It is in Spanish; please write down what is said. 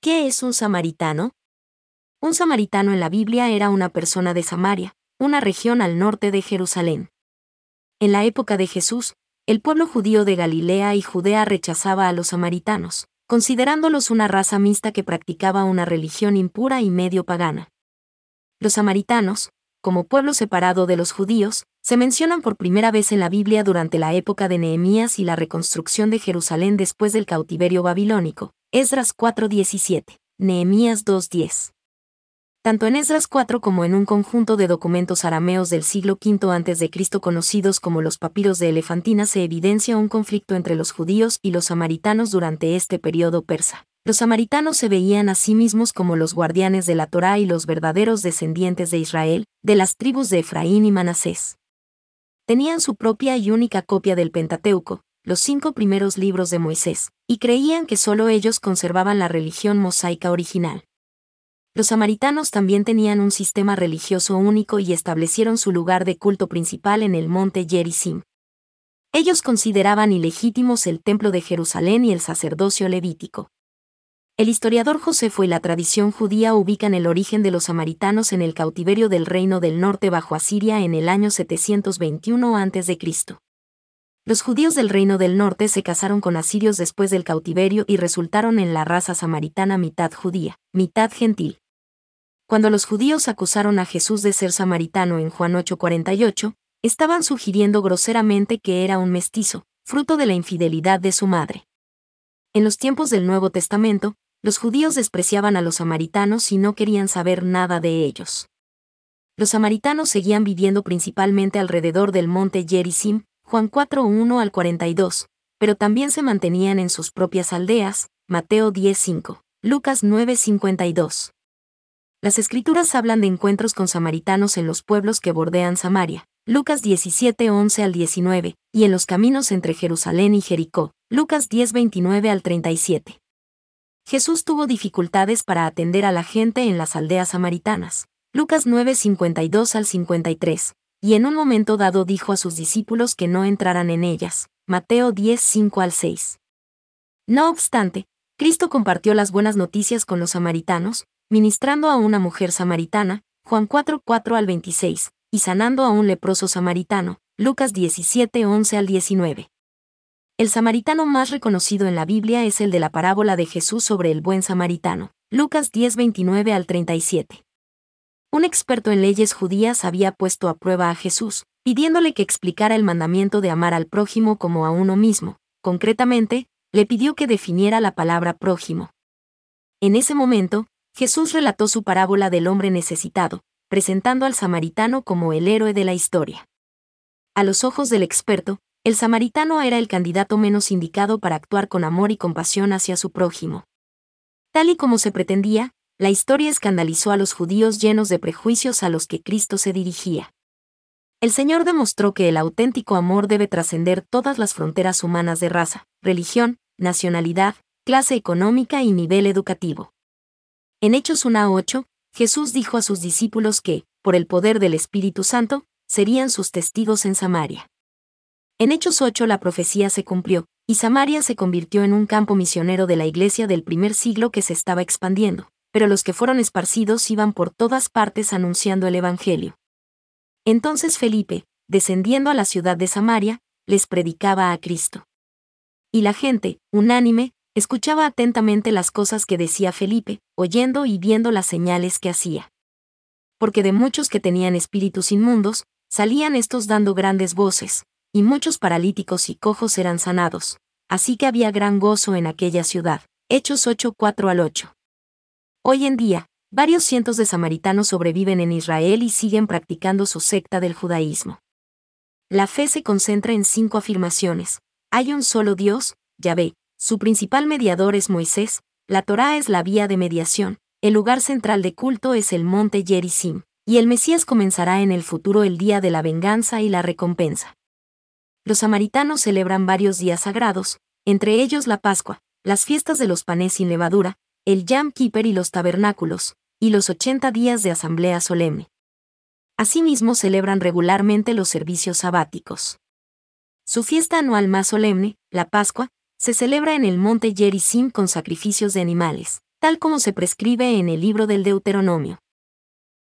¿Qué es un samaritano? Un samaritano en la Biblia era una persona de Samaria, una región al norte de Jerusalén. En la época de Jesús, el pueblo judío de Galilea y Judea rechazaba a los samaritanos, considerándolos una raza mixta que practicaba una religión impura y medio pagana. Los samaritanos, como pueblo separado de los judíos, se mencionan por primera vez en la Biblia durante la época de Nehemías y la reconstrucción de Jerusalén después del cautiverio babilónico, Esdras 4:17, Nehemías 2:10. Tanto en Esdras 4 como en un conjunto de documentos arameos del siglo V a.C. conocidos como los papiros de Elefantina se evidencia un conflicto entre los judíos y los samaritanos durante este periodo persa. Los samaritanos se veían a sí mismos como los guardianes de la Torá y los verdaderos descendientes de Israel, de las tribus de Efraín y Manasés. Tenían su propia y única copia del Pentateuco, los 5 primeros libros de Moisés, y creían que solo ellos conservaban la religión mosaica original. Los samaritanos también tenían un sistema religioso único y establecieron su lugar de culto principal en el monte Gerizim. Ellos consideraban ilegítimos el templo de Jerusalén y el sacerdocio levítico. El historiador Josefo y la tradición judía ubican el origen de los samaritanos en el cautiverio del Reino del Norte bajo Asiria en el año 721 a.C. Los judíos del Reino del Norte se casaron con asirios después del cautiverio y resultaron en la raza samaritana mitad judía, mitad gentil. Cuando los judíos acusaron a Jesús de ser samaritano en Juan 8:48, estaban sugiriendo groseramente que era un mestizo, fruto de la infidelidad de su madre. En los tiempos del Nuevo Testamento, los judíos despreciaban a los samaritanos y no querían saber nada de ellos. Los samaritanos seguían viviendo principalmente alrededor del monte Gerizim, Juan 4:1-42, pero también se mantenían en sus propias aldeas, Mateo 10:5, Lucas 9:52. Las escrituras hablan de encuentros con samaritanos en los pueblos que bordean Samaria, Lucas 17:11-19, y en los caminos entre Jerusalén y Jericó, Lucas 10:29-37. Jesús tuvo dificultades para atender a la gente en las aldeas samaritanas, Lucas 9:52-53, y en un momento dado dijo a sus discípulos que no entraran en ellas, Mateo 10:5-6. No obstante, Cristo compartió las buenas noticias con los samaritanos, ministrando a una mujer samaritana, Juan 4:4-26, y sanando a un leproso samaritano, Lucas 17:11-19. El samaritano más reconocido en la Biblia es el de la parábola de Jesús sobre el buen samaritano, Lucas 10:29-37. Un experto en leyes judías había puesto a prueba a Jesús, pidiéndole que explicara el mandamiento de amar al prójimo como a uno mismo. Concretamente, le pidió que definiera la palabra prójimo. En ese momento, Jesús relató su parábola del hombre necesitado, presentando al samaritano como el héroe de la historia. A los ojos del experto, el samaritano era el candidato menos indicado para actuar con amor y compasión hacia su prójimo. Tal y como se pretendía, la historia escandalizó a los judíos llenos de prejuicios a los que Cristo se dirigía. El Señor demostró que el auténtico amor debe trascender todas las fronteras humanas de raza, religión, nacionalidad, clase económica y nivel educativo. En Hechos 1:8, Jesús dijo a sus discípulos que, por el poder del Espíritu Santo, serían sus testigos en Samaria. En Hechos 8 la profecía se cumplió, y Samaria se convirtió en un campo misionero de la iglesia del primer siglo que se estaba expandiendo, pero los que fueron esparcidos iban por todas partes anunciando el Evangelio. Entonces Felipe, descendiendo a la ciudad de Samaria, les predicaba a Cristo. Y la gente, unánime, escuchaba atentamente las cosas que decía Felipe, oyendo y viendo las señales que hacía. Porque de muchos que tenían espíritus inmundos, salían estos dando grandes voces, y muchos paralíticos y cojos eran sanados, así que había gran gozo en aquella ciudad. Hechos 8:4-8. Hoy en día, varios cientos de samaritanos sobreviven en Israel y siguen practicando su secta del judaísmo. La fe se concentra en 5 afirmaciones. Hay un solo Dios, Yahvé, su principal mediador es Moisés, la Torá es la vía de mediación, el lugar central de culto es el monte Gerizim, y el Mesías comenzará en el futuro el día de la venganza y la recompensa. Los samaritanos celebran varios días sagrados, entre ellos la Pascua, las fiestas de los panes sin levadura, el Yom Kippur y los tabernáculos, y los 80 días de asamblea solemne. Asimismo celebran regularmente los servicios sabáticos. Su fiesta anual más solemne, la Pascua, se celebra en el monte Gerizim con sacrificios de animales, tal como se prescribe en el libro del Deuteronomio.